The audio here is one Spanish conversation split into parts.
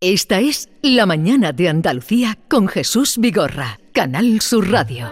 Esta es La Mañana de Andalucía con Jesús Vigorra, Canal Sur Radio.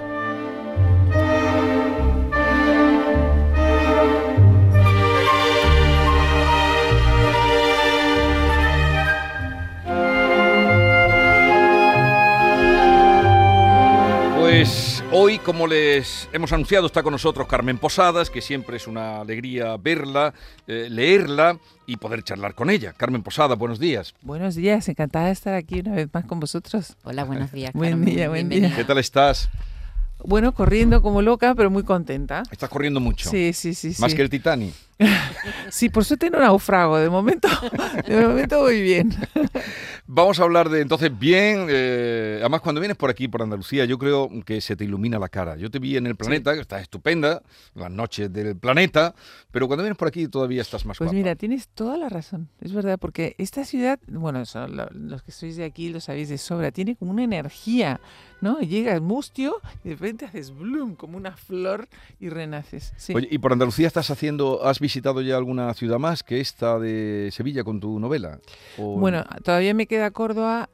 Pues hoy, como les hemos anunciado, está con nosotros Carmen Posadas, que siempre es una alegría verla, leerla y poder charlar con ella. Carmen Posadas, buenos días. Buenos días, encantada de estar aquí una vez más con vosotros. Hola, buenos días, Buen Carmen. día, buen Bienvenida. día. ¿Qué tal estás? Bueno, corriendo como loca, pero muy contenta. Estás corriendo mucho. Sí. Más que el Titanic. Sí, por suerte no naufrago, de momento voy bien. Vamos a hablar de, entonces, bien, además cuando vienes por aquí, por Andalucía, yo creo que se te ilumina la cara. Yo te vi en El Planeta, que estás estupenda, las noches del planeta, pero cuando vienes por aquí todavía estás más Pues guapa. mira, tienes toda la razón, es verdad, porque esta ciudad, bueno, los que sois de aquí lo sabéis de sobra, tiene como una energía, ¿no? Llegas mustio y de repente haces bloom, como una flor y renaces. Sí. Oye, ¿y por Andalucía has visitado ya alguna ciudad más que esta de Sevilla con tu novela? Bueno, todavía me queda Córdoba,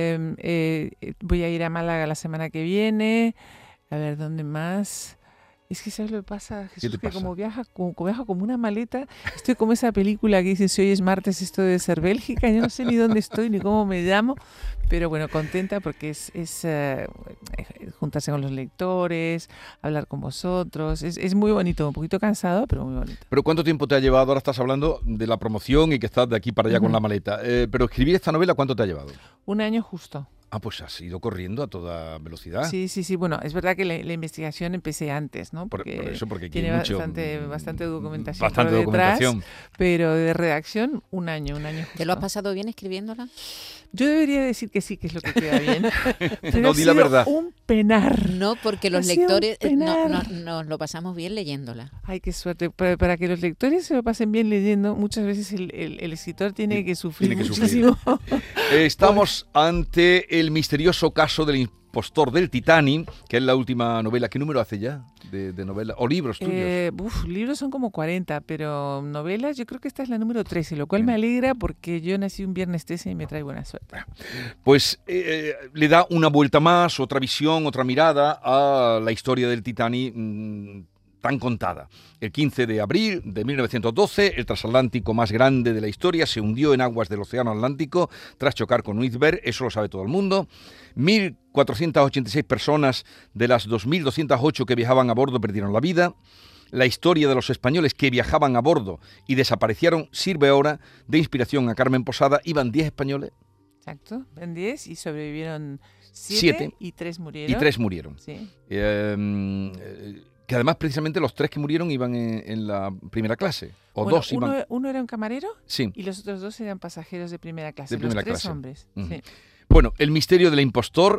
voy a ir a Málaga la semana que viene, a ver, ¿dónde más? Es que ¿sabes lo que pasa, Jesús? te Que pasa? como viajo como una maleta, estoy como esa película que dice si hoy es martes esto debe ser Bélgica, yo no sé ni dónde estoy ni cómo me llamo, pero bueno, contenta porque es juntarse con los lectores, hablar con vosotros, es muy bonito, un poquito cansado, pero muy bonito. ¿Pero cuánto tiempo te ha llevado? Ahora estás hablando de la promoción y que estás de aquí para allá con la maleta. Pero escribir esta novela, ¿cuánto te ha llevado? Un año justo. Ah, pues has ido corriendo a toda velocidad. Sí. Bueno, es verdad que la investigación empecé antes, ¿no? Por eso, porque aquí tiene hay mucho, bastante documentación. Bastante por detrás, documentación. pero de redacción, un año justo. ¿Te lo has pasado bien escribiéndola? Yo debería decir que sí, que es lo que queda bien. Pero No, ha di la sido verdad. un penar. No, porque los Ha sido un lectores penar. nos lo pasamos bien leyéndola. Ay, qué suerte. Para que los lectores se lo pasen bien leyendo, muchas veces el escritor tiene que sufrir Tiene que muchísimo. Estamos ante el misterioso caso del impostor del Titanic, que es la última novela. ¿Qué número hace ya de novela? ¿O libros tuyos? Libros son como 40, pero novelas, yo creo que esta es la número 13, lo cual Bien. me alegra porque yo nací un viernes 13 y me trae buena suerte. Pues le da una vuelta más, otra visión, otra mirada a la historia del Titanic tan contada. El 15 de abril de 1912, el transatlántico más grande de la historia se hundió en aguas del Océano Atlántico tras chocar con un iceberg, eso lo sabe todo el mundo. 1.486 personas de las 2.208 que viajaban a bordo perdieron la vida. La historia de los españoles que viajaban a bordo y desaparecieron sirve ahora de inspiración a Carmen Posada. Iban 10 españoles. Exacto, en 10 y sobrevivieron 7 y 3 murieron. y 3 murieron. Sí. Que además precisamente los 3 que murieron iban en la primera clase. O Bueno, 2 iban... uno era un camarero Sí. y los otros 2 eran pasajeros de primera clase. De primera los 3 clase. hombres. Ujú. Sí. Bueno, el misterio del impostor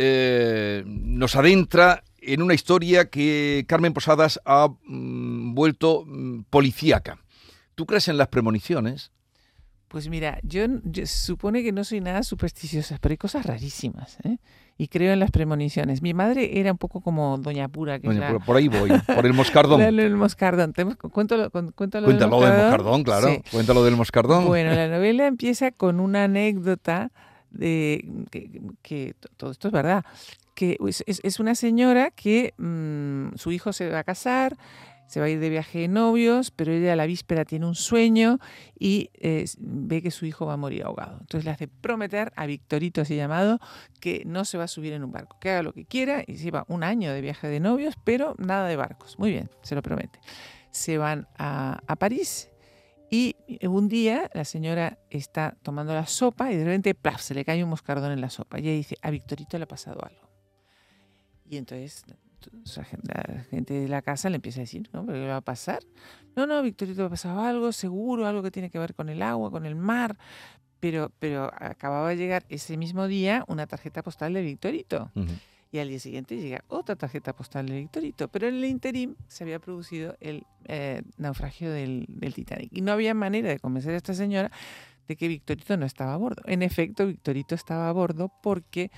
nos adentra en una historia que Carmen Posadas ha vuelto policíaca. ¿Tú crees en las premoniciones? Pues mira, yo supone que no soy nada supersticiosa, pero hay cosas rarísimas, ¿eh? Y creo en las premoniciones. Mi madre era un poco como Doña Pura, que Doña, es la, por ahí voy, por el moscardón. el moscardón. Cuéntalo Cuéntalo del moscardón, claro. Sí. Cuéntalo del moscardón. Bueno, la novela empieza con una anécdota de que todo esto es verdad, que es una señora que su hijo se va a casar, se va a ir de viaje de novios, pero ella a la víspera tiene un sueño y ve que su hijo va a morir ahogado. Entonces le hace prometer a Victorito, así llamado, que no se va a subir en un barco, que haga lo que quiera, y se lleva un año de viaje de novios, pero nada de barcos. Muy bien, se lo promete. Se van a París. Y un día la señora está tomando la sopa y de repente ¡plaf!, se le cae un moscardón en la sopa. Y ella dice, a Victorito le ha pasado algo. Y entonces la gente de la casa le empieza a decir, ¿no? ¿Pero qué le va a pasar? No, Victorito le ha pasado algo, seguro, algo que tiene que ver con el agua, con el mar. Pero acababa de llegar ese mismo día una tarjeta postal de Victorito. Uh-huh. Y al día siguiente llega otra tarjeta postal de Victorito. Pero en el interín se había producido el naufragio del Titanic. Y no había manera de convencer a esta señora de que Victorito no estaba a bordo. En efecto, Victorito estaba a bordo porque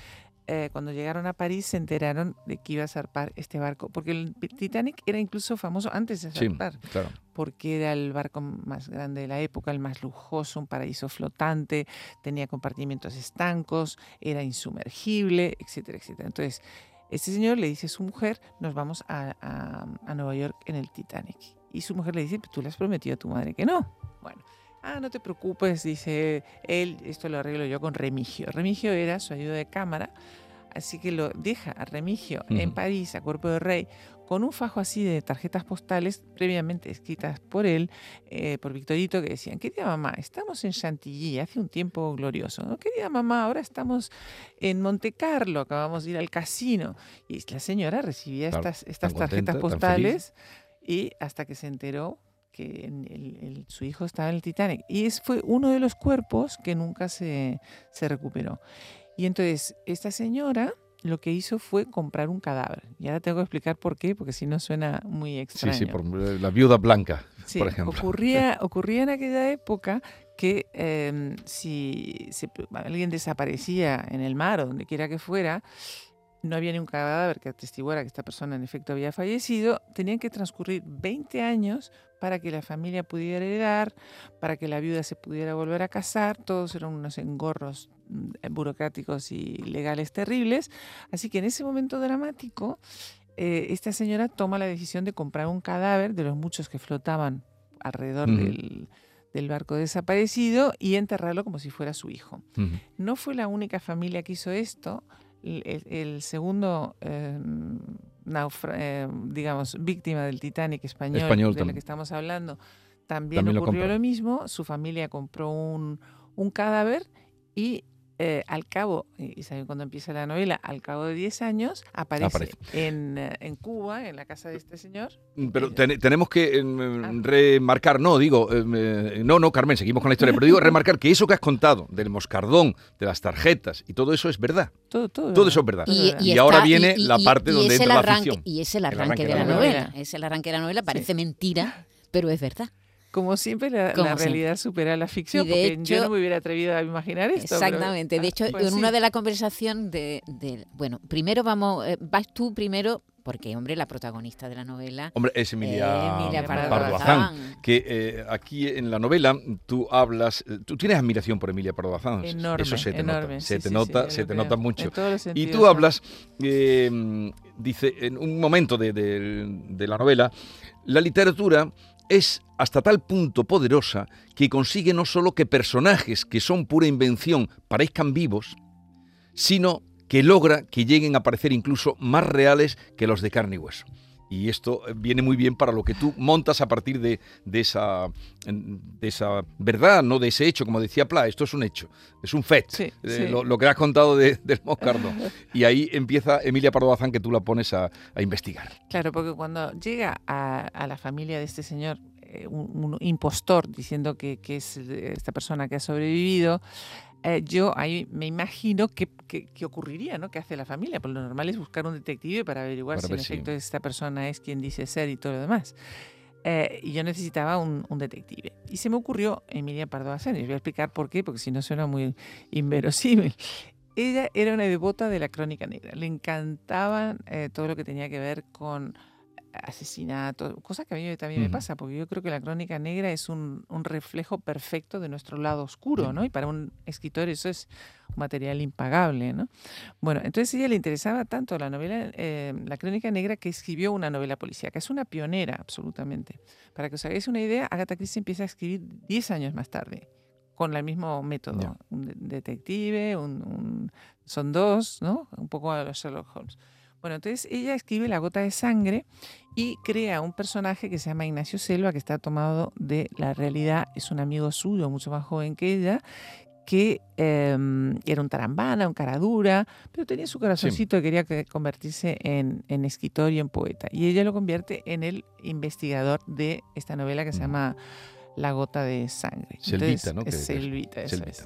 cuando llegaron a París se enteraron de que iba a zarpar este barco, porque el Titanic era incluso famoso antes de Sí, zarpar, claro. porque era el barco más grande de la época, el más lujoso, un paraíso flotante, tenía compartimientos estancos, era insumergible, etcétera, etcétera. Entonces, este señor le dice a su mujer, nos vamos a Nueva York en el Titanic. Y su mujer le dice, tú le has prometido a tu madre que no. Bueno, no te preocupes, dice él, esto lo arreglo yo con Remigio. Remigio era su ayuda de cámara, así que lo deja a Remigio en París, a Cuerpo de Rey, con un fajo así de tarjetas postales previamente escritas por él, por Victorito, que decían, querida mamá, estamos en Chantilly, hace un tiempo glorioso, ¿no? Querida mamá, ahora estamos en Monte Carlo, acabamos de ir al casino. Y la señora recibía Claro, estas tan tarjetas contenta, tan postales y hasta que se enteró que su hijo estaba en el Titanic. Y fue uno de los cuerpos que nunca se recuperó. Y entonces esta señora lo que hizo fue comprar un cadáver. Y ahora tengo que explicar por qué, porque si no suena muy extraño. Sí, por la viuda blanca, Sí, por ejemplo. ocurría en aquella época que si alguien desaparecía en el mar o donde quiera que fuera, no había ni un cadáver que atestiguara que esta persona en efecto había fallecido, tenían que transcurrir 20 años para que la familia pudiera heredar, para que la viuda se pudiera volver a casar. Todos eran unos engorros burocráticos y legales terribles. Así que en ese momento dramático, esta señora toma la decisión de comprar un cadáver de los muchos que flotaban alrededor del barco desaparecido y enterrarlo como si fuera su hijo. No fue la única familia que hizo esto. El segundo, digamos, víctima del Titanic español de la que estamos hablando, también ocurrió lo mismo. Su familia compró un cadáver y al cabo, y saben cuándo empieza la novela, al cabo de 10 años aparece. En Cuba, en la casa de este señor. Pero tenemos que remarcar, no, Carmen, seguimos con la historia, pero digo remarcar que eso que has contado del moscardón, de las tarjetas y todo eso es verdad. Todo eso es verdad. Y ahora viene la parte donde entra la ficción. Y es el arranque de la novela. Es el arranque de la novela, parece mentira, pero es verdad. Como siempre, la realidad supera la ficción, porque hecho, yo no me hubiera atrevido a imaginar esto. Exactamente. De hecho, en una de las conversaciones bueno, primero vas tú primero, porque, hombre, la protagonista de la novela... Hombre, es Emilia Pardo Bazán, que aquí en la novela tú tienes admiración por Emilia Pardo Bazán. Enorme, eso se te enorme. nota. Se te nota mucho. Y tú hablas, dice, en un momento de la novela, la literatura es hasta tal punto poderosa que consigue no solo que personajes que son pura invención parezcan vivos, sino que logra que lleguen a parecer incluso más reales que los de carne y hueso. Y esto viene muy bien para lo que tú montas a partir de esa verdad, no de ese hecho, como decía Pla. Esto es un hecho, es un fet, sí. Lo que has contado del moscardón. Y ahí empieza Emilia Pardo Bazán, que tú la pones a investigar. Claro, porque cuando llega a la familia de este señor, un impostor diciendo que es esta persona que ha sobrevivido, yo ahí me imagino qué ocurriría, ¿no? ¿Qué hace la familia? Pues lo normal es buscar un detective para averiguar si en efecto esta persona es quien dice ser y todo lo demás. Y yo necesitaba un detective. Y se me ocurrió Emilia Pardo Bazán. Y les voy a explicar por qué, porque si no suena muy inverosímil. Ella era una devota de la crónica negra. Le encantaba todo lo que tenía que ver con asesinatos, cosas que a mí también me pasa, porque yo creo que la crónica negra es un reflejo perfecto de nuestro lado oscuro, ¿no? Y para un escritor eso es un material impagable, ¿no? Bueno, entonces a ella le interesaba tanto la novela, la crónica negra, que escribió una novela policíaca. Es una pionera, absolutamente. Para que os hagáis una idea, Agatha Christie empieza a escribir 10 años más tarde, con el mismo método. Yeah. Un detective, son dos, ¿no? Un poco a los Sherlock Holmes. Bueno, entonces ella escribe La gota de sangre y crea un personaje que se llama Ignacio Selva, que está tomado de la realidad. Es un amigo suyo, mucho más joven que ella, que era un tarambana, un cara dura, pero tenía su corazoncito, sí, y quería convertirse en escritor y en poeta. Y ella lo convierte en el investigador de esta novela que se llama La gota de sangre. Selvita, entonces, ¿no? Es Selvita, eso Selvita. es.